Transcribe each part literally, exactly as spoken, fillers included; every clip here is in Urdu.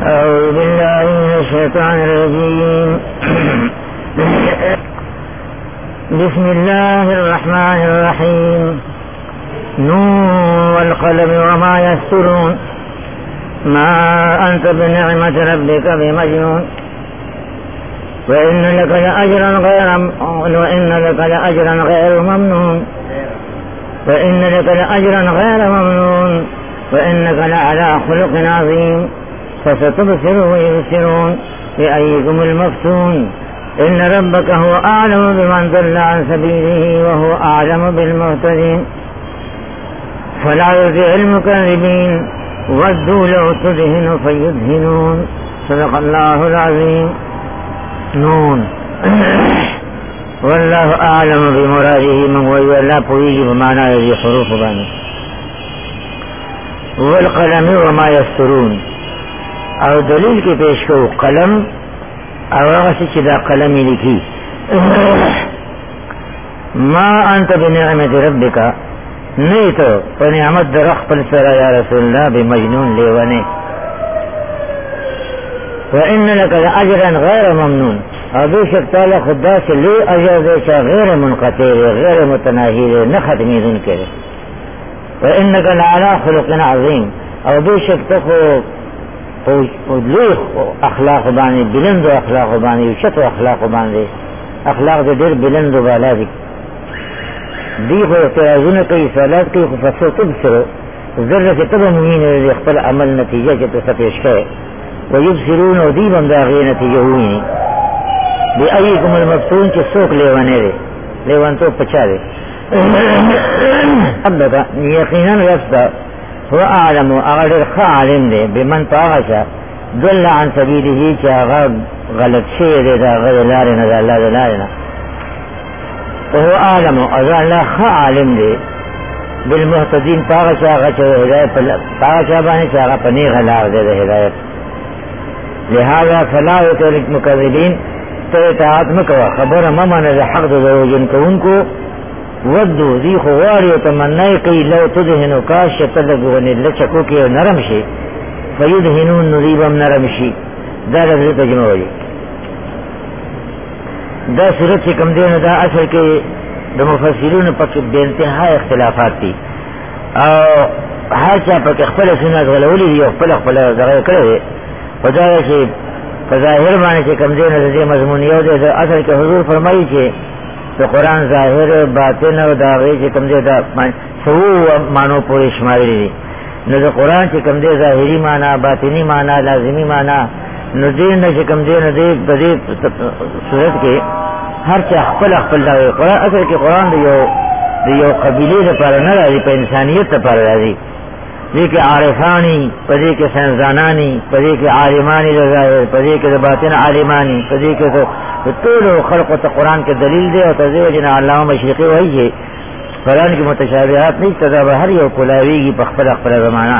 أعوذ بالله من الشيطان الرجيم. بسم الله الرحمن الرحيم. نون والقلم وما يسطرون ما أنت بنعمة ربك بمجنون وإن لك لأجرا غير وإن لك لأجرا غير ممنون وإن لك لأجرا غير ممنون وإنك لعلى خلق عظيم فستبصر ويبصرون بأيكم المفتون إن ربك هو أعلم بمن ضل عن سبيله وهو أعلم بالمهتدين فلا يطع المكذبين ودوا لو تدهن فيدهنون صدق الله العظيم. نون والله أعلم بمراده من هو لا پوئیگی بمعنی یہ حروف بانی. والقلم وما يسطرون او دلیل کی پیش کو قلم او اغسی چدا قلمی لکی ما انت بنعمت ربک نیتو ونعمت در اخپل سرا یا رسول اللہ بمجنون لیوانے وإن لك لأجرا غير ممنون ابو شکتالا خدا سے لے اجر دے چا غیر منقطع غیر متناہی نہ ختمی دن کے وإنك لعلى خلق عظیم ابو شکتا کو لوخ اخلاق باندې بلند اخلاق باندې شتو اخلاق باندې اخلاق دې ډېر بلند بالا دي دی خو اعتراضونه کوي سوالات کوي خو فصل تبصر ذره کې تبه مؤمن دې خپل عمل نتیجه کې ته پیش کړي ويبصرون ودي بم دا غي نتیجه ویني بأيكم المفتون چې څوک لیوانه دي لیوان ته پچاره ابدا یقینا رستا هو اعلم اغدر خالم دے بمن طاغشا دل عن سبیله چا غلط شئ دے دا غیر لارنا دا اللہ دا لارنا وهو اعلم اغدر اللہ خالم دے بالمحتدین طاغشا غچا ہدایت طاغشا بانی چا غا پنی غلار دے دا ہدایت لہذا فلا یتولک مکذبین تو اطاعت مکوا خبر ممن دا حق دا دروجن کون کو ودو دی خواری و تمنائی کئی لو تدہنو کاش تدگونی لچکو کی نرم شی فیدہنون نریبم نرم شی دا لفظ تجمع ہوئی دا صورت سے کم دین دا اصل کے دا مفسرون پک بے انتہا اختلافات تھی او ہر چاہ پک اخپل سنت غلولی دی اخپل اخپل دغیر کرے خدا سے فظاہر مانے سے کم دین دا مضمونیو دے دا اصل کے حضور فرمائی چھے تو قرآن ظاہر باطن و داغی چی کم دے دا سو مانو پوری شماری دی نو دا قرآن چی کم دے ظاہری مانا باطنی مانا لازمی مانا نو دین نا چی کم دے نا دے بدے صورت کے ہر چی اخپل اخپل داغی قرآن اصل کی قرآن دا یو دا یو قبیلی دا پارا نا رازی پا انسانیت دا پارا رازی دے کے عارفانی پدے کے سنزانانی پدے کے عالمانی دا ظاہر پدے کے دا باطن عالمانی پدے کے تو طول خلق و قرآن کے دلیل دے اور تذیو جنا علامہ مشرقی وہی ہے قرآن کی متشابہات نہیں تذاب ہر یو کلاوی کی پخپل اخپل زمانہ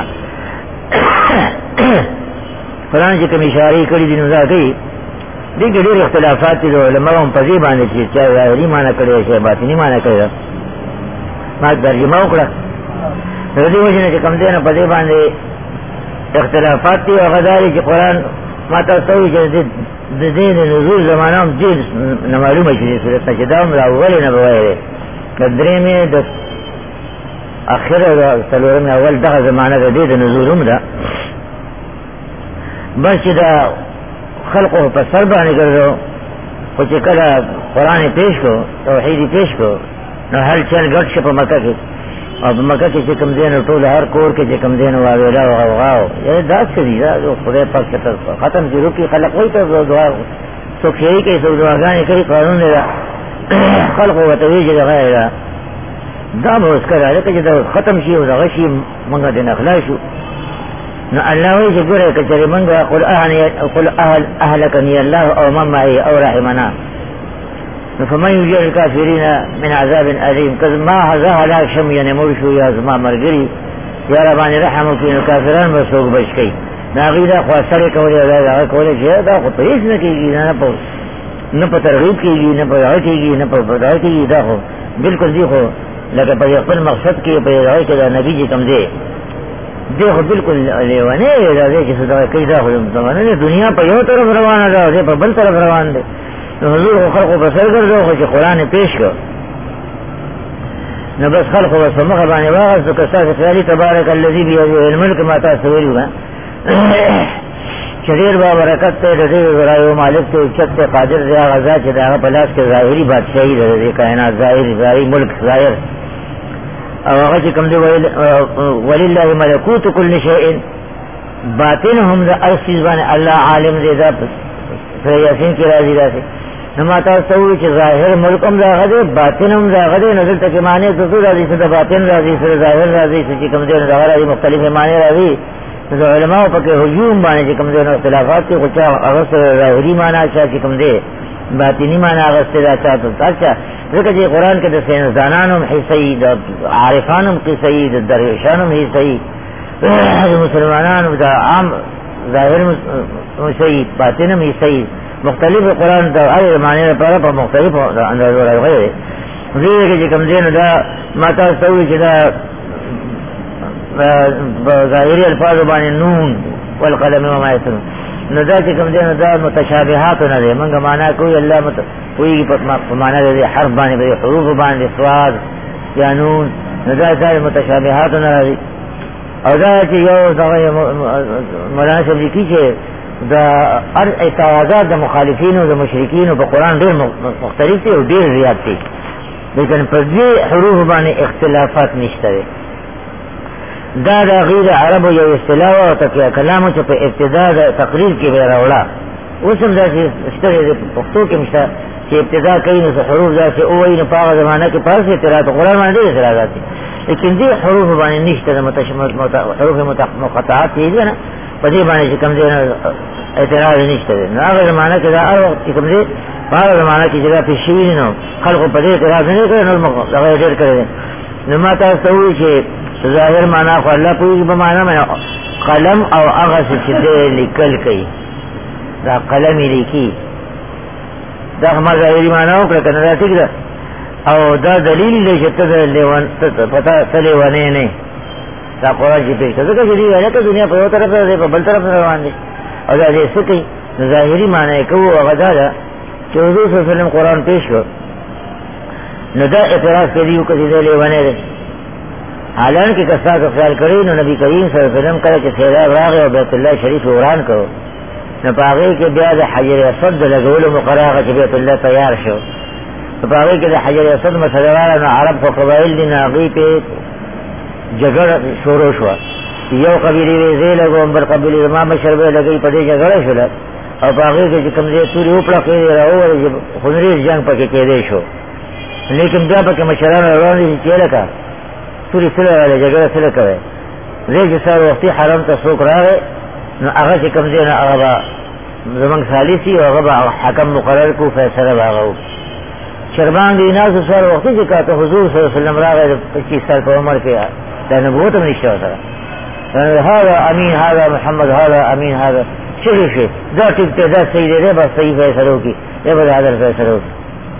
قرآن کی کم اشاری کری دن ازا گئی دیکھ دیر اختلافات تھی دو علماء ہم پذی باندے چیز چاہے ظاہری معنی کرے چاہے باطنی معنی کرے مات ترجمہ اکڑا رضی وجہ نے کم دینا پذی باندے اختلافات تھی اور غداری کی قرآن ماتا سوئی چاہے دین نزول زمانہ ہم جیل نمالوم ہے چیزی صورت نا چدام را اولی نبوائے قدرے میں دا اخیر سلورم اول دغا زمانہ دا دید نزول ہم دا بس چدا خلقو پا سربانی کردو کچھ کلا قرآن پیش کو توحیدی پیش کو نو ہر چل گٹ شپا مکہ کی اور مکہ کی چکم دین طول ہر کور کے چکم دین واویلا وغاو یہ داد سے دی دا خدای پاک کے ختم کی روکی خلق ہوئی تو دعا سکھیئی کئی سو دعاگانی کئی قانون دا خلق و تویج دا غیر دا بہت کرا لیکن جدا ختم شی و دا غشی منگا دین اخلاشو نو اللہ وی چی گرے کچری منگا قل اہلکنی اللہ او من معی او رحمنا فمن يجير الكافرين من عذاب أليم كذ ما هذا هلاك شم ينمرشو يا زما مرگري يا رباني رحمو فين الكافران بسوق بشكي ناغيدا خواسره کولی دا کولی چې دا خو پېښ نه کیږي نه په نه په ترغیب کیږي نه په راځي کیږي نه په راځي کیږي دا خو بالکل دی خو لکه په خپل مقصد کې په راځي کې دا نبی چې کوم دی دیکھو بالکل لیوانے دے چې صدا کوي دا خو زمانه دنیا په یو طرف روانه ده او په بل طرف روان دي. حضور خلقو په سر ګرځو خو چې قرآن پیش کړ نو بس خلقو بس مخه باندې واغس که تاسو خیالي تبارک الذی بیده الملک ما تاسو ویلو شریر با برکت ته د دې غرایو مالک ته اوچت ته قادر دی غزا چې دا په لاس کې ظاهری بادشاہي د کائنات ظاهری ظاهری ملک ظاهر او هغه چې کوم دی ولله ملکوت کل شیء باطن هم د ارسیز باندې الله عالم دی دا سورہ یاسین کې راځي راځي نو ما تاسو وی چې ظاهر ملک هم دا غده باطن هم دا غده نزل ته معنی د څه راځي څه باطن راځي څه ظاهر راځي چې کوم دی دا غره مختلف معنی راځي. تو علماء پکې هجوم باندې چې کوم دي نو اختلافات کې خو چا هغه ظاهري معنا چې کوم دي باطنی معنا هغه ستدا چاته ترچا ځکه چې قرآن کې د سینسدانانو حصي د عارفانو قصي د درویشانو حصي د مسلمانانو د عام ظاهر حصي باطنم حصي مختلف قرآن د هر معنی لپاره په مختلفو اندازو راغلي دي چې کوم دي نو دا ماته سوي چې دا ظاهری الفاظ باندې نون والقلم وما يسطرون نو دا چې کوم دي نو دا متشابهات نه دي موږ معنا کوي الله مت کوي په معنا دي حرف باندې به حروف باندې صاد یا نون نو دا ځای متشابهات نه دي او دا چې یو دا مولانا صاحب لیکي چې دا هر اعتراضات د مخالفینو او د مشرکینو په قران ډېر مختلف دي او ډېر زیات دي لیکن په دې حروف باندې اختلافات نشته دي. دا دا غیر عربو یو اصطلاح او تکیه کلامو چې په ابتدا د تقریر کې به راوړه اوس هم داسې ستړي د پښتو کې مشته چې ابتدا کوي نو حروف داسې اووایي نو په هغه زمانه کې په هسې اعتراض قرآن باندې ډېر اعتراضات دي لیکن دې حروف باندې نشته د حروف مقطعات چې دي نه په دې باندې چې کوم دی اعتراض نشته دی نو هغه زمانه کې دا هر وخت چې کوم دی په هغه زمانه کې چې دا پېښ شوي نو خلکو په دې اعتراض نه کړی نو هغه یې ډېر کړی نو ما تاسو ته ووایي چې ظاهر معنا خو الله پوهېږي په معنا باندې قلم او هغه څه چې دی لیکل کوي دا قلم یې لیکي دا ما ظاهري معنا وکړه که نه دا ټیک ده او دا دلیل دی چې ته پته ته لیونی نه دا قرآن چې پېښ ځکه چې دوی ویل که دنیا په یو طرف دی په بل طرف روان دی او دا دې څه کوي نو ظاهري معنا یې کوو هغه دا ده چې حضور صلی الله علیه وسلم قرآن پېښ کړ نو دا اعتراض کوي یو که دی لیونی دی حالانکہ کسا کا خیال کری نو نبی کریم صلی اللہ علیہ وسلم کرے کہ سیلاب راغ و بیت اللہ شریف وران کرو نو پاغی کے بیاد حجر اسد لگول مقراغ کہ بیت اللہ تیار شو نو پاغی کے حجر اسد مسلوالا نو عرب کو قبائل دی ناغی پہ جگڑ شورو شوا یو قبیلی ویزے لگو امبر قبیلی زمان مشربے لگئی پدے جگڑ شو لگ اور پاغی کے جکم دے توری اوپڑا قیدے رہو خنریز جنگ پا کے قیدے شو لیکن بیا پا کے مشران روان دی چیلے کا توری سره راغلی جګړه سره کوي دی چې سهار وختي حرم ته څوک راغی نو هغه چې کوم دی نو هغه به زمونږ سالیسي او هغه به حکم مقرر کړو فیصله به هغه وکړو شربان دی ناسو سهار وختي چې کاته حضور صلی الله علیه وسلم راغی د پچیس سال په عمر کې دا نبوت هم نشته ورسره هذا امین هذا محمد هذا امین هذا شروع شي دا ټیک دی دا صحیح دی به صحیح فیصله وکړي دی به د عدل فیصله وکړي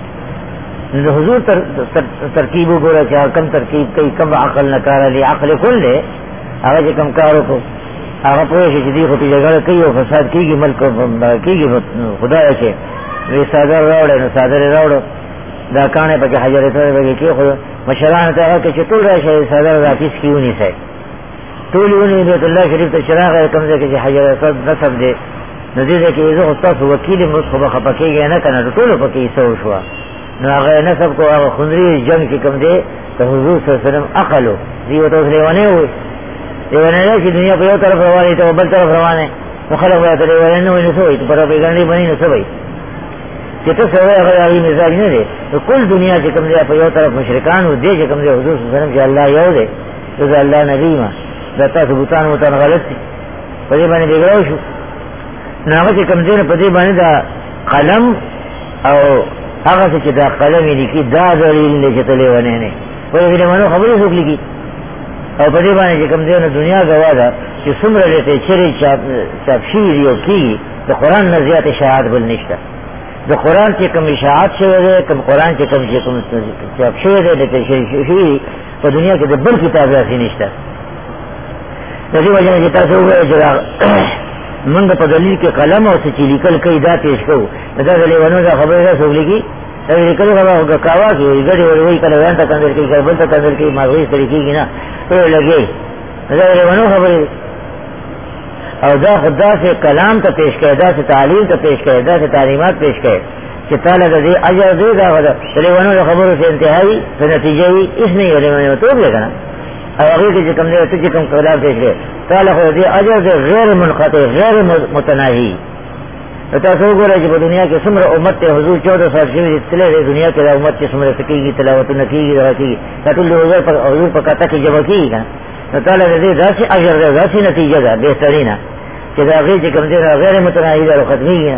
نو حضور تر ترکیب وګوره چې کم ترکیب کوي کم عقل نه کار لري عقل کل دی هغه چې کم کار وکړو هغه پوه شي چې دې خو پې جګړه کوي او فساد کېږي ملک کېږي خدایه چې وی څادر راوړی نو څادر یې راوړو دا کاڼی پکې حجر اسود پکې کېښودو مشرانو ته هغه چې ټول راشئ څادر راپیس کړي ونیسئ ټول یې ونیو بیت الله شریف ته چې راغی کوم ځای کې چې حجر اسود نصب دی نو دې ځای کې زه خو ستاسو وکیل یم اوس خو به خفه کېږئ نه که نه ټولو پکې حصه وشوه نو هغه نسب کو هغه خنریز جنگ چې کوم دی د حضور صلی الله علیه وسلم عقلو دی ورته اوس لیونی وایي لیونی دی چې دنیا په یو طرف روانې ته بل طرف روانې نو خلک به ورته لیونی نه وایي نو څه وایي په پروپیګنډې باندې نو څه وایي چې ته څه وایې هغه د هغې مزاج نه دی نو کل دنیا چې کوم دی په یو طرف مشرکان و دی چې کوم دی حضور صلی الله علیه وسلم چې الله یو دی زه الله نبي یم دا تاسو بوتان وتان غلط دي په دې باندې بېګړو شو نو هغه چې کوم دی نو په دې باندې دا قلم او هغه چې دا قلم یې لیکي دا دلیل دی چې ته لیونی نه په دې باندې خبرې څوک لیکي او په دې باندې چې کوم دی نو دنیا ګواه ده چې څومره لیټریچرې چاپ شوي دي او کېږي د قرآن نه زیات اشاعت بل نشته د قرآن چې کوم اشاعت شوی دی کوم قرآن چې کوم چې کوم چاپ شوی دی لیټریچرې شوي دي په دنیا کې د بل کتاب داسې نشته دې وجه چې تاسو وګورئ منګ په دلیل کې قلم او څه لیکل کوي دا پیش کوو دا د لیوانو دا خبره ده سولېږي دا لیکل هغه کاوا کې ګډي وروي کله وانت تندر کې کله بل تندر کې ماوي طریقې کې نه ټول لګي دا د لیوانو خبره او دا خدا سے کلام ته پیش کړه دا سے تعلیم ته پیش کړه دا سے تعلیمات پیش کړه چې تعالی دې اجر دې دا غدا لیوانو خبرو سے انتهایی نتیجه یې اس نه یو لیوانو ته لګنه او هغه چې کوم دې ته کوم کلام پیش کړه تعالی خو دې اجر دې غیر منقطع غیر متناهی تاسو وګورئ چې په دنیا کې څومره امت ته حضور چودہ سال شوی تلې دنیا کې د امت چې څومره سکیږي تلاوت نه کیږي راځي ټول حضور پر حضور په کاته کې جمع کیږي نو تعالی دې داسې اجر دې داسې نتیجه ده بهترینه چې دا هغه چې کوم دې غیر متناهی ده ختمي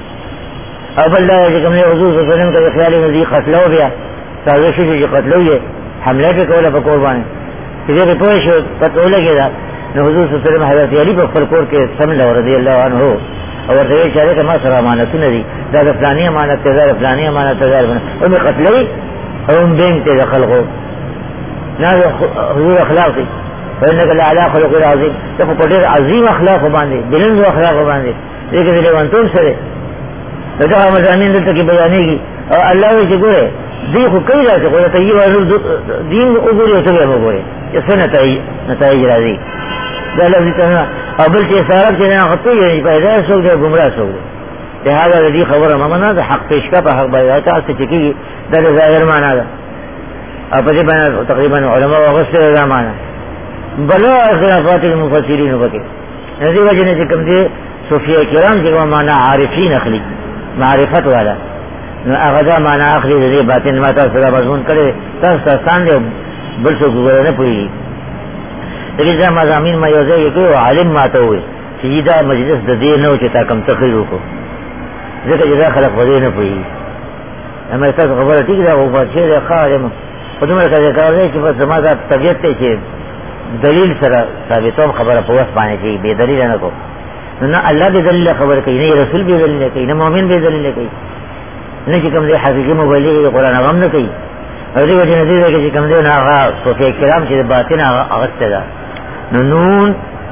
او بل دا چې کوم حضور صلی الله علیه وسلم کې خیالي نزي قتلو بیا تاسو چې قتلو یې حمله په کوله په قربان چې دې په شو پته ولګی دا نو حضور صلی الله علیه وسلم حضرت علی په خپل کور کې سمل رضی الله عنه اور ورته چې هغه ما سره امانتونه دي دا د فلاني امانت ته دا فلاني امانت ته او می قتلې او بین ته خلقو نه حضور اخلاق دي فإنك لعلى خلق عظيم ته په ډېر عظیم اخلاق باندې بلند اخلاق باندې دې کې له وانتون سره دا مزامین دلته کې بیانېږي او الله یې چې ګوره دې خو کوي راځي خو ته یې ورو دین وګوري ته به وګوري چې څنګه نتایج نتایج راځي دا لږ څه او بل چې سره چې نه خطو یې پیدا شو د ګمراه شو دا هغه دې خبره ممنه د حق پیش کا په حق باندې تاسو چې کیږي دا ظاهر معنا ده او په دې باندې تقریبا علما وغسل دا معنا بلا خلافات المفسرین وکړي دې وجه نه چې کوم دي صوفیه کرام چې معنا عارفین اخلي معرفت والا نو هغه دا معنا اخلي دې باطن ما تاسو سره مضمون کړي تاسو ستاسو بل څه وګورئ نه پوي دغه ځما زمين ما یو ځای کې عالم ماته وي چې دا مجلس د دې نو چې تا کوم تقریر وکړو ځکه چې دا خلک ودی نه پوي اما تاسو خبره ټیک ده او په چې دا خالم په دومره کې کار دی چې په زماده طبيعت ته چې دلیل سره ثابتوم خبره په وس باندې چې به دلیل نه کو نه الله دې دلیل خبر کوي نه رسول دې دلیل کوي نه مؤمن دې دلیل کوي نه چې کوم دې حقیقي مبلغ قرآن غم نه کوي او دې وجه نه دې چې کوم دې نه هغه صوفي کرام چې باطن هغه څه نون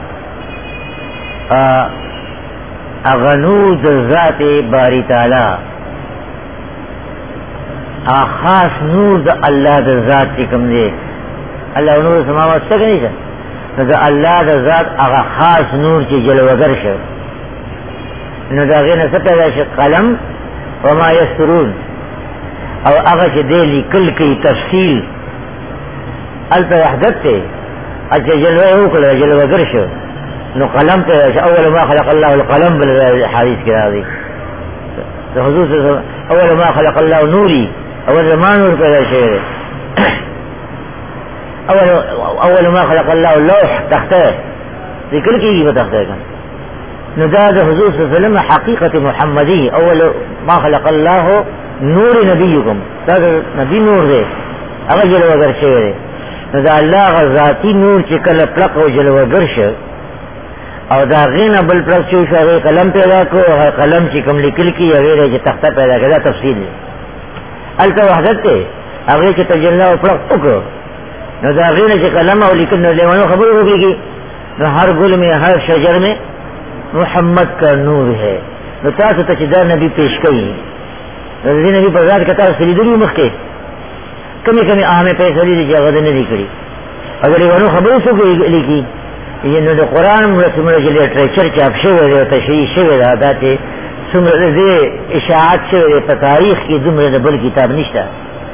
اغنو د ذات باری تعالی خاص نور د الله د ذات چې کوم دی الله نور سماوات څه کوي نو د الله د ذات هغه خاص نور چې جلوگر شي نو دا غینه څه پیدا شي قلم وما یسرون او هغه چې دی لیکل کوي تفصیل الته وحدت ته اجه جلوه وکړه جلوه ګرځو نو قلم ته اول ما خلق الله القلم بالحديث کې راځي ته حضور اول ما خلق الله نوري اول ما نور پیدا شي اول اول ما خلق الله اللوح تحته ذکر کیږي په تحته کې نو دا د حضور صلی الله علیه وسلم حقیقت محمدی اول ما خلق الله نور نبیکم دا نبی نور دی هغه جلوه ګرځي نو دا الله غذاتی نور چې کله پلق او جلوه ګرځي او دا غینه بل پلق چې شوی قلم پیدا کو قلم چې کوم لیکل کی هغه چې تخته پیدا کړه تفصیل دی الته وحدت ته هغه چې تجلی او پلق وکړو نو دا غینه چې قلم او لیکل نو له خبرو وکړي نو هر ګل میں ہر شجر میں محمد کا نور ہے نو تاسو ته چې دا نبی پیش کړي نو دې نبی په ذات کې تاسو لیدلی مخکې کمی کمی عامه پیسې دي چې هغه نه لیکلي اگر یو خبرو څه لیکي یې نو د قران مرسومه چې لټریچر چاپ شوی دی او تشریح شوی دی دا چې څومره دې اشاعت شوی په تاریخ کې دومره بل کتاب نشته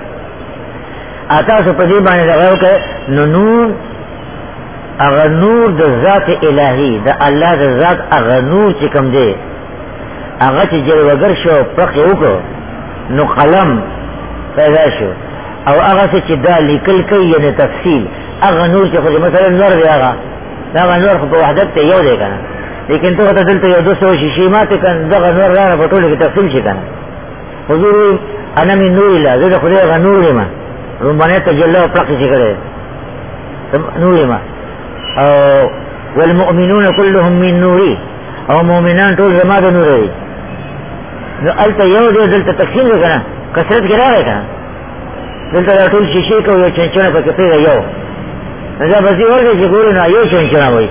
تاسو په دې باندې راغلی نو نور هغه نور د ذات الهی د الله د ذات هغه نور چې کوم دی هغه چې جلوګر شو پخې وکړو نو قلم پیدا شو او هغه چې دا لیکل کوي یعنی تفصیل هغه نور چې خو مثلا نور دی هغه دا نور خو په وحدت ته یو دی کنه لیکن ته ته دلته یو دوه شیشې ماته کنه دا نور را په ټول کې تفصیل شي کنه حضور انا من نور الله زه خو دې نور ما رومانه تجلی او پخې شي کړي نور ما او والمؤمنون كلهم من نوري او مؤمنان ټول زما د نور دی نو الته یو دی دلته تقسیم وکړه کثرت کې راغی کنه دلته ټول شیشې کو یو چنچنه پکې پیدا یو دا به ورته چې ګورو نه یو چنچنه وای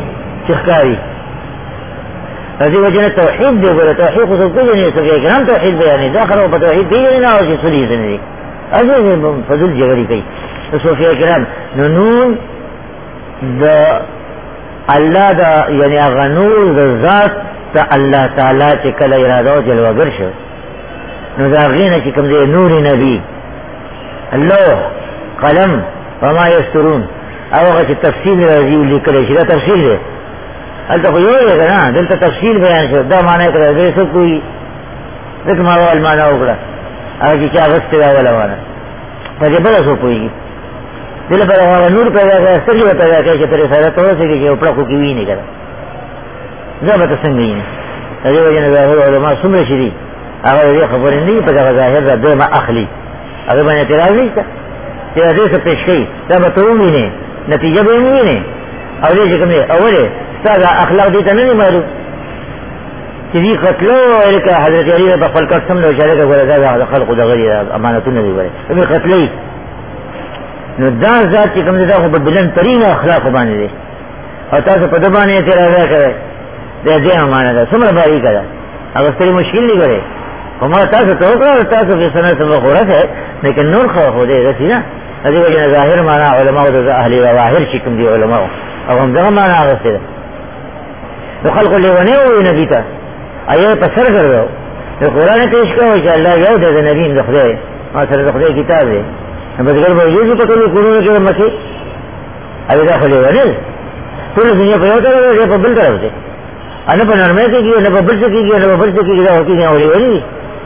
چخکاری رضی وجہ توحید دے گئے توحید خود کو نہیں سکے کہ ہم توحید بیانی داخل ہو توحید دی نہیں نہ ہو کہ سلی سے نہیں ایسے فضل جگری کئی تو صوفیہ کرام نون دا اللہ دا یعنی غنور دا ذات تا اللہ تعالی چکل ارادہ جلوہ گرش نو دا غین چکم دے نور نبی اللہ قلم وما یسترون اوغا چی تفصیل رضی لکلے شدہ تفصیل دے حالتا کوئی ہوئے گا نا دلتا تفصیل بیان شد دا معنی کرا دے سب کوئی ذکر مارو المعنی اکڑا اگر چی چا غست دا والا وانا پاچے بڑا سو پوئی گی دل پر اگر نور پیدا کرا سر جو پیدا کرا چی تری سارا تو سکے چی اپڑا کو کیوئی نہیں کرا دا بتا سنگئی نہیں تجھے وجہ ظاہر علماء سمر شدی اگر دے خبر نہیں پتا ظاہر دا دو ما اخلی اگر میں اعتراض نہیں تا تیرا دے سے پیش کئی دا بتاؤں بھی نہیں نتیجہ بھی نہیں اور دے چکم دے اولے سادا اخلاق دیتا نہیں معلوم چیزی قتلو ایلکا حضرت علی با خلقات سملو چالے کا گولا دا خلق دا غری امانتون نبی بارے امی قتلی نو دا ذات چکم دے دا خوب بلند ترین اخلاق بانے دے اور تاسو پا دبانے تیرا دا کرے دے دے امانہ دا سمر باری کرا اگر سری مشکل نہیں کرے ہمارا تاسو توقع اور تاسو فی سنت مخورت ہے لیکن نور خواہ خودے رسی نا حضی وجہ ظاہر مانا علماء دا اہلی و ظاہر چکم دی علماء اور ہم دا مانا آغستے دا تو خلق لیوانے ہوئی نبی تا آئیے پسر کر دو تو قرآن پیش کرو کہ اللہ یو دے دے نبی دخدے اور سر دخدے کتاب دے بس گر موجود بھی پتہ نہیں قرون کے مکی ابھی دا خلق لیوانے پوری دنیا پر ہوتا رہے دے پر بل طرف دے انا پر نرمے سے کی نہ بل سے کی نہ بل سے کی دا ہوتی نہیں ہولی ہولی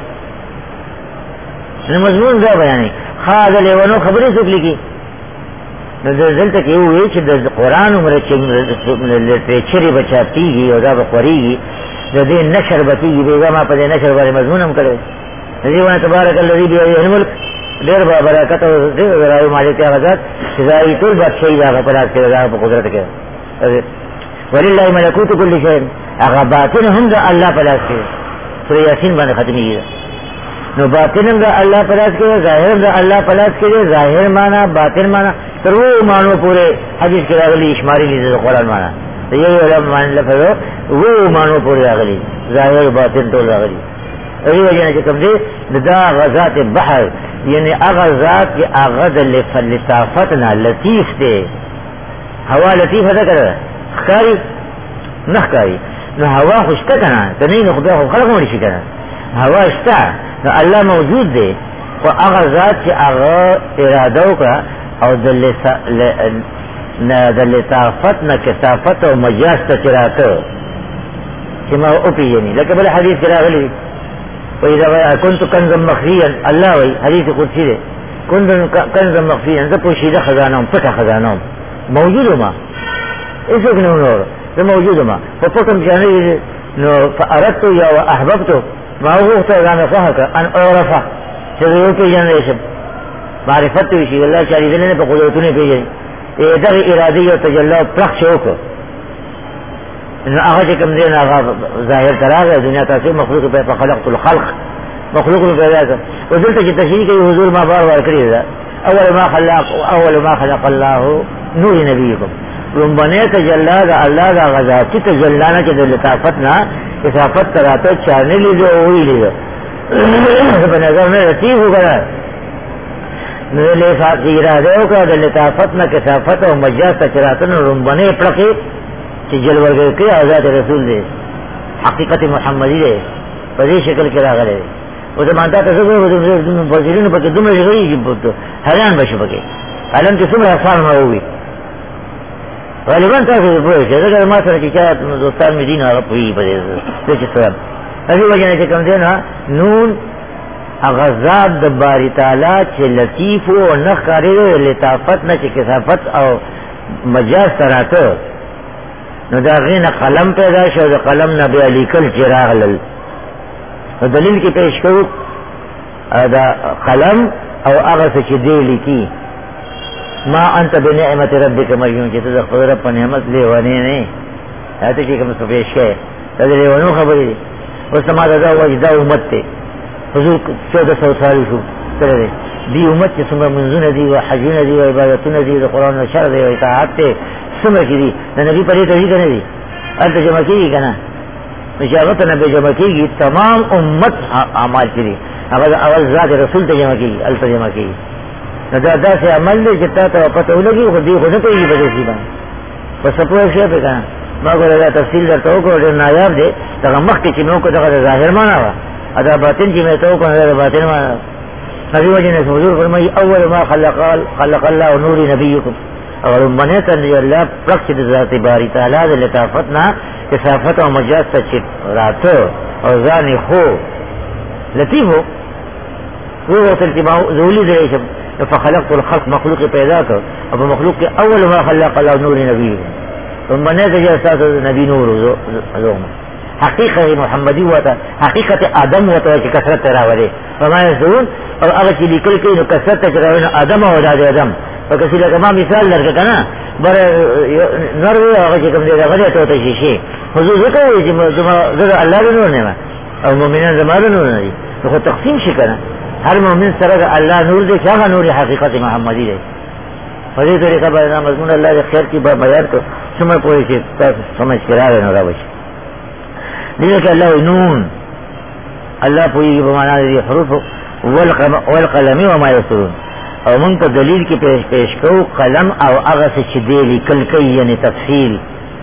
مضمون دا بیانی خواہ لیوانو خبری سکلی کی دلتا کہ وہ ایچ دا قرآن عمر چری بچا تیگی اور دا بقوریگی دا دین نشر بتیگی بیگا ما پدے نشر بارے مضمون ہم کرے نزیوانا تبارک اللہ دی بیوی ملک دیر با برکت و دیر ذرائی مالک آغازات شزائی طول بات شہید آغا پلاک تیر دا پا قدرت کے وللہ ملکوت کل شہر آغا باطن ہم دا اللہ پلاک تیر سورہ یاسین بانے ختمی گی نو باطن دا اللہ پلاس کے ظاہر دا اللہ پلاس کے ظاہر مانا باطن مانا تو وہ مانو پورے حدیث کے راغلی اشماری لیزے قرآن مانا تو یہ علم مان لفظ ہو وہ مانو پورے راغلی ظاہر باطن تو راغلی اگلی وجہ نا چکم دے دا غزات بحر یعنی اغزات کی اغد لطافتنا لطیف دے ہوا لطیف ادا کر خکاری نخکاری نو ہوا خوشکتنا تو نہیں نخبہ خوب خلق مولی شکنا ہوا اشتا نو اللہ موجود دے و اغا ذات چی اغا ارادو کا او دل طافت نا کسافت و مجاز تا چراتو چی ما اپی یعنی لیکن بلا حدیث کرا غلی وَإِذَا كُنْتُ كَنْزًا مَخْفِيًّا اللہ وی حدیث قدسی دے كُنْتُ كَنْزًا مَخْفِيًّا زب پوشیدہ خزانوں پتہ خزانوں موجود ما اس وقت نو نور تو موجود ما فپتم جانے نو فأردتو یا وأحببتو ما غوغتا اگانا فحکا ان اعرفا چیزیو پی جان ریشب معرفت توشی اللہ چاری دلنے پا قدرتونے پی جان ایدر ارادی و تجلہ پرخ چوکو انہا آغا چکم دین آغا ظاہر تراغ ہے دنیا تاثیر مخلوق پہ فخلقت الخلق مخلوق پہ پیدا کر وزلتا چی تشریح کی حضور ما بار بار کری دا اول ما خلق اول ما خلق اللہ نور نبیکم رنبنے تجلہ دا اللہ دا غزا چی تجلانا چی دل لطافتنا کسافت تراتو چارنے لی جو ہوئی لی جو بنظر میں رتیب ہو گا میرے لئے فاقی ارادے ہو کا دل لطافتنا کسافت و مجاز تچراتن رنبنے پڑکے چی جلور گئے کہ آزاد رسول دے حقیقت محمدی دے پذی شکل کرا گلے وہ زمانتا تصور فضیلین پاکی دم رشگئی جب تو حیران بشو پاکی علم کی سمر حفان میں ہوئی غالباً تاسو پوه شئ ځکه ما سره چې چا دوستان مې دي نو هغه پوهېږي په دې څه چې څه دې وجه نه چې کوم دی نه نون هغه ذات د باري تعالی چې لطیف او نه ښکارېده لطافت نه چې کثافت او مجاز ته راته نو د هغې نه قلم پیدا شو د قلم نه بیا لیکل چې راغلل نو دلیل کې پیش کوو دا قلم او هغه څه چې دی لیکي ما انت بنعمت ربک مجنون چې ته خپل رب په نعمت لیوانی نه هته چې کوم څه پیش کړي دا لیوانو خبرې اوس ما دا وایي دا امت ته حضور چودہ سو سال شو کړی دی امت چې څومره منځونه دي او حجونه دي او عبادتونه دي د قرآن او شرع او اطاعت ته څومره کې دي د نبی پرې طریقه نه دي انت جمع کیږي کنه نشاغت نه به جمع کیږي تمام امت اعمال کړي هغه اول ذات رسول ته جمع کیږي ال ته جمع کیږي دا داسې عمل دی چې تا ته پته ولګي خو دې خو نه کوي په دې باندې په سپوږ شي په کنه ما ګوره دا تفصیل درته وکړو ډېر نایاب دی دا مخکې چې نو کو دا ظاهر معنا وا ادا باطن چې مې ته وکړو دا باطن معنا نبی وجه نے حضور فرمائی اول ما خلق خلق الله نور نبیکم اور منه ته الله پرخ د ذات باری تعالی د لطافتنا کثافت او مجاز ته راته او ځان خو لطیفو هو ترتیبه ذولی دی فخلقت الخلق مخلوق پیدا کر اب مخلوق کے اول ما خلق الله نور نبیکم ثم منه ته اساس نبی نور علوم حقیقت محمدی وتا حقیقت آدم وتا چې کثرت راوړي فما يسون او هغه چې لیکل کوي نو کثرت راوړي آدم او د آدم په کسي لکه ما مثال درکړه کنه بر نور هغه چې کوم دی هغه ته ته شي حضور وکړي چې زما الله نور نه او مؤمنان زماره نور نه دي خو تقسیم شي کنه هر مؤمن سره الله نور دی چې هغه نور حقیقت محمدی دی په دې طریقه باندې مضمون الله د خیر کی بیان کو سمه پوهی چې تاسو سمجھ کړه نه راوځي دیکھ اللہ نون اللہ پوئی کی بمانا دی حروف والقلمی وما یسرون او من کو دلیل کی پیش پیش کو قلم او اغس چدیلی کلکی یعنی تفصیل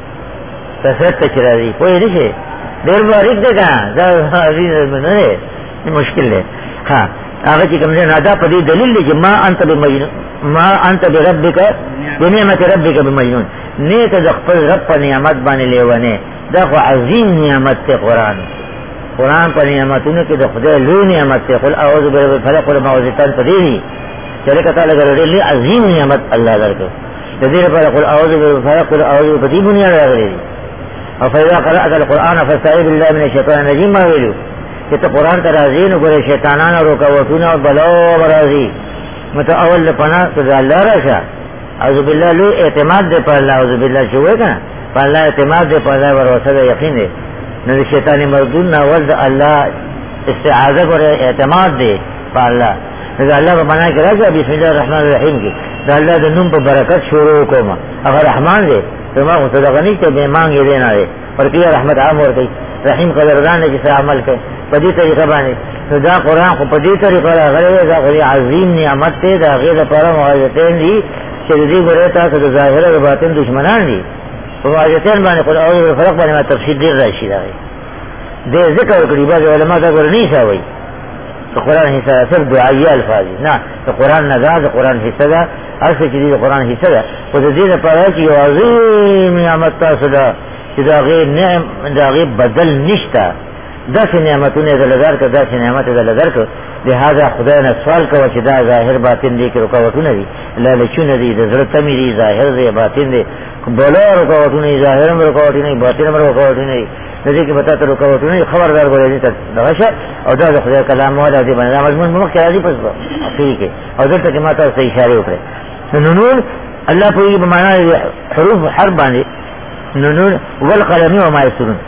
تسرت چرا دی پوئی نشے دیر باریک دے گا دا عزیز منو ہے مشکل ہے ہاں آغا چی کم دین ادا پا دی دلیل دی ما انت بمجنون ما انت بربک بنعمت ربک بمجنون نیت دخپل رب پا نعمت بانی لیوانے دا خو عظیم نعمت تے قرآن قرآن پا نعمتوں کے دا خدا لو نعمت تے قل اعوذ برب الفلق و معوذتان پا دیدی چلے کتا لگا رو لی عظیم نعمت اللہ لرکو دا دیر پا قل اعوذ برب الفلق و اعوذ پا دی بنیاد لگا دیدی اور فیضا قرأت القرآن فاستعیب اللہ من الشیطان الرجیم ما ویلو کہ تا قرآن تا رازین و گرے شیطانان و رکاوتون و بلو برازی متا اول پنا تو دا اللہ راشا اعوذ باللہ لو اعتماد دے پا اللہ اعوذ باللہ چوئے کنا پا اللہ اعتماد دے پا اللہ وروسہ دے یقین دے نو شیطان مردون ناول دا اللہ استعاذہ کو اعتماد دے پا اللہ نو اللہ کو منع کرا کہ بسم اللہ الرحمن الرحیم کی دا اللہ دا نم پا برکت شروع کو ما اگر رحمان دے تو ما صدقنی تو بے مانگے دینا دے اور کیا رحمت عام اور کئی رحیم قدردان ہے جسے عمل کے پدی طریقہ بانے تو دا قرآن کو پدی طریقہ غلوے دا غلی عظیم نعمت تے دا غیر پارا معاذتین دی چیزی کو رہتا کہ دا ظاہرہ دا باطن دشمنان دی معاذتین بانے قل اعوذ بالفلق بانے ما تفسیر دیر راشی دا گئی دے ذکر کری بعض علماء دا قرآن نہیں ساوئی تو قرآن حصہ صرف دعائی الفاظی نا تو قرآن ندا تو قرآن حصہ دا ہر سے چیزی دا قرآن حصہ دا وہ دا دیر پارا کی عظیم نعمت تا صدا دا غیر نعم دا غیر بدل نشتا دا سی نعمتون دا لدار کا دا سی نعمت دا لدار کا لہذا خدا نے سوال کا وچی دا ظاہر باطن دے کے رکاوتون دی لالچون دی دا ذرطمی دی ظاہر دے باطن دے بولا رکاوتون دی ظاہر میں رکاوتون دی باطن میں رکاوتون دی ندی کی بتا تو رکاوتون دی خبردار بولے دی دغشا او دا خدا کلام والا دی بنا مضمون ممک کرا دی پس اخیری کے او در تک ماتا سے اشارے اکرے ننون اللہ پوئی بمانا حروف حرب باندے ننون والقلمی وما یسرون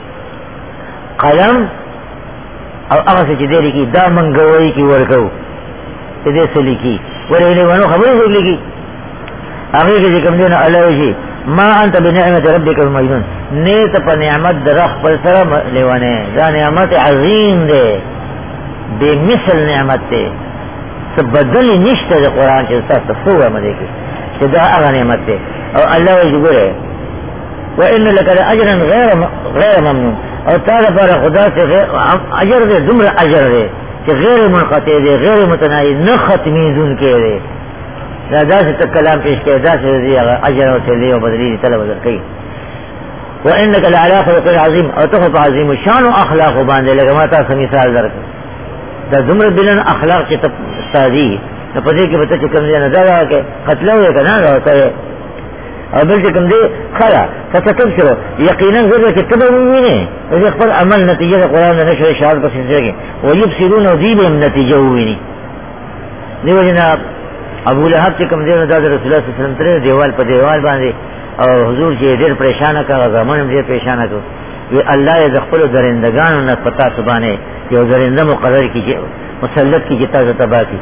قلم او اغسے چی دے لکی دا منگوئی کی ورکو چی دے سے لکی ورہنے ونو خبری سے لکی آخر کے جکم دینا اللہ وجی ما انت بنعمت ربک بمجنون نیت پا نعمت درخ پر سرم لیوانے دا نعمت عظیم دے بے مثل نعمت دے سب بدلی نشت دے قرآن چی استاذ تفوہ مدے کی چی دا اغا نعمت دے او اللہ وجی گرے وإن لك لأجرا غير غير ممنون اور تعالی پر خدا سے اجر دے دمر اجر دے کہ غیر منقطع دے غیر متناہی نہ ختمی دون کے دے دا سے تک کلام پیش کیا دا سے دی اجر اور چلے اور بدلی طلب اجر کئی وإنك لعلى خلق عظیم اور تو عظیم شان و اخلاق باندے لگا ماتا سے مثال در دا دمر بلن اخلاق کی استادی نہ پتہ کہ بتا چکم دے نہ دا کہ قتل ہوئے کہ نہ ہوتا ہے اور بل چکم دے خلا فتکب شروع یقیناً ضرور کہ تبا ہوئی اور اخبر عمل نتیجہ قرآن نشر اشعار پر سلسلے کے ویبصرون وزیبهم نتیجہ ہوئی نہیں دیو جناب ابو لہب چکم دے نداد رسول اللہ صلی اللہ علیہ وسلم ترے دیوال پر دیوال باندے اور حضور چی دیر پریشانہ کا غزامان دیر پریشانہ کو یہ اللہ دخل درندگان نت پتا سبانے کہ درندہ مقرر کی مسلط کی جتا تبا کی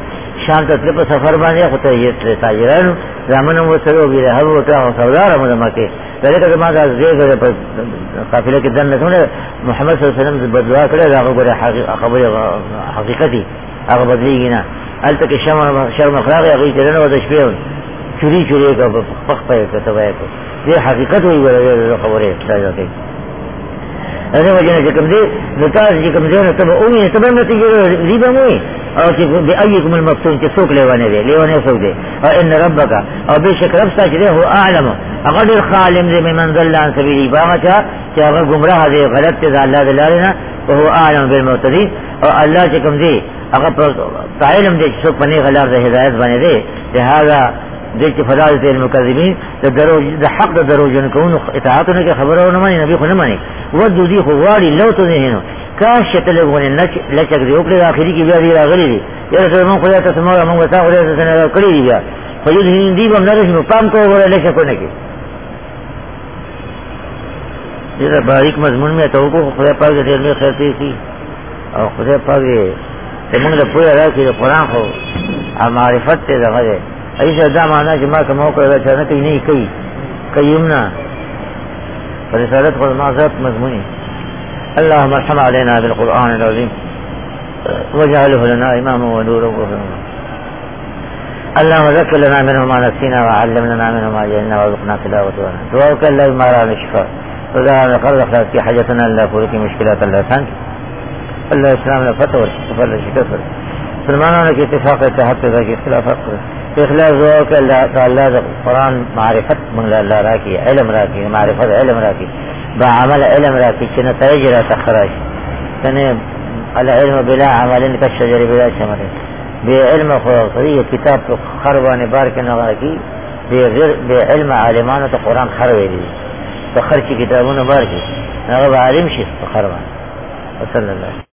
شام ته په سفر باندې خو ته یې تاجرانو زمونږ وسره وی له هغه ته سودار مو دمکه دغه ما دا زیږه په قافله کې دنه څونه محمد صلی الله علیه وسلم بدوا کړه دا غوړه خبره حقیقتي هغه بدلیږي نه الته کې شرم شرم اخلاق هغه ته نه ود شپې چوری چوری کا پخ پې کته وای کو دې حقیقت وی ولا خبره دا کوي هغه وجه چې کوم دې نو تاسو چې کوم دې نو ته وې ته به نتیجه ریبه مو او چې به ايكم المفتون چې څوک لیوانه دی لیوانه څوک دی او ان ربک او بشک رب ساجده هو اعلم اقدر خالم دې من ضل عن سبيل باغچا چې هغه گمراه دی غلط دی الله دلالنا او هو اعلم بالمعتدين او الله چې کوم دې هغه علم دې څوک پني غلار د هدایت باندې دی لہذا دې چې فضائل المکذبین د درو د حق د درو جن کوو اطاعتونه کې خبرونه مانی نبی خو نه مانی ودو دي خو غاړي لو ته نه نو کاش شتل غونه نه لچک دی او په اخري کې بیا دی راغلي دي یاره ته مونږ خو ته سمو مونږ تا خو ته نه کړی دی بیا په دې هین دی بم نه نو پام کو ولا لچک نه کې دې باریک مضمون میں تو کو خدای پاک دې ډېر خیر دې او خدای پاک دې موږ له پوهه راکړي قرآن خو معرفت ته دغه ایسا دا معنی چې ما کوم وکړه چې نه کوي نه کوي قیومنا فرسالت خود معذرت مضمونی اللهم ارحم علينا بالقرآن العظيم واجعله لنا اماما ونورا وهدى اللهم ذكر لنا منه ما نسينا وعلمنا منه ما جهلنا وارزقنا تلاوته دعاءك الله ما رانا شفاء وذا قرض اخلاص في حاجتنا الله فورك مشكلات الله سانك الله اسلام لفتح وفرج كفر مسلمانوں کے اتفاق اتحاد پیدا کی اختلافات اخلاص دعا کہ اللہ تعالی قرآن معرفت من اللہ راکی علم راکی معرفت علم راکی بعمل علم راکی چھ نتائج را تخراج تنے العلم بلا عمل کالشجر بلا ثمر بے علم خری کتاب خربان بار کے نغا کی بے علم عالمان تو قرآن خروے دی تو خرچی کتابوں بار کی نغا عالم شیخ خربان وصلی اللہ